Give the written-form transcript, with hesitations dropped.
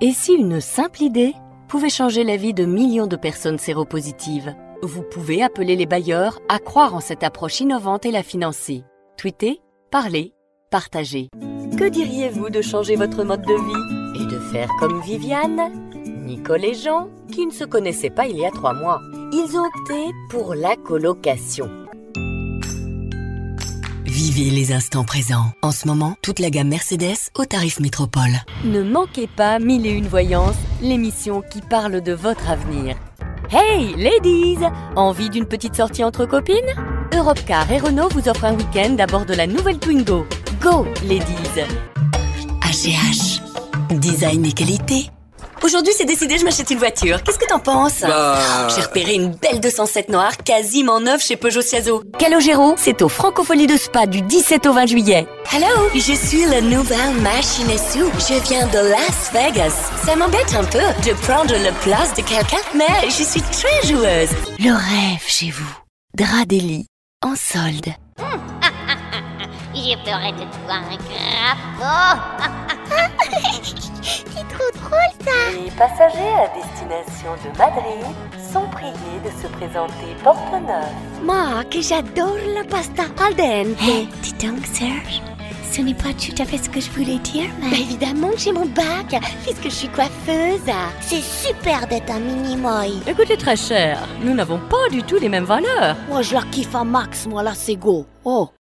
Et si une simple idée pouvait changer la vie de millions de personnes séropositives? Vous pouvez appeler les bailleurs à croire en cette approche innovante et la financer. Tweetez, parlez, partagez. Que diriez-vous de changer votre mode de vie et de faire comme Viviane, Nicole et Jean, qui ne se connaissaient pas il y a 3 mois? Ils ont opté pour la colocation. Vivez les instants présents. En ce moment, toute la gamme Mercedes au tarif Métropole. Ne manquez pas 1001 Voyances, l'émission qui parle de votre avenir. Hey, ladies! Envie d'une petite sortie entre copines? Europcar et Renault vous offrent un week-end à bord de la nouvelle Twingo. Go, ladies! HGH. Design et qualité. Aujourd'hui, c'est décidé, je m'achète une voiture. Qu'est-ce que t'en penses? J'ai repéré une belle 207 noire, quasiment neuve chez Peugeot Ciazo. Calogero, c'est au Francophonie de Spa du 17 au 20 juillet. Hello, je suis la nouvelle machine à sous. Je viens de Las Vegas. Ça m'embête un peu de prendre la place de quelqu'un, mais je suis très joueuse. Le rêve chez vous. Drap d'Elie, en solde. Je ferai de toi un crapaud. C'est trop drôle ça. Les passagers à destination de Madrid sont priés de se présenter porte-neuf. Moi, que j'adore la pasta al dente. Dis donc, Serge, ce n'est pas tout à fait ce que je voulais dire, mais... Bah évidemment que j'ai mon bac, puisque je suis coiffeuse. C'est super d'être un mini-moi. Écoutez, très cher, nous n'avons pas du tout les mêmes valeurs. Moi, je la kiffe un max, moi, là, c'est go. Oh.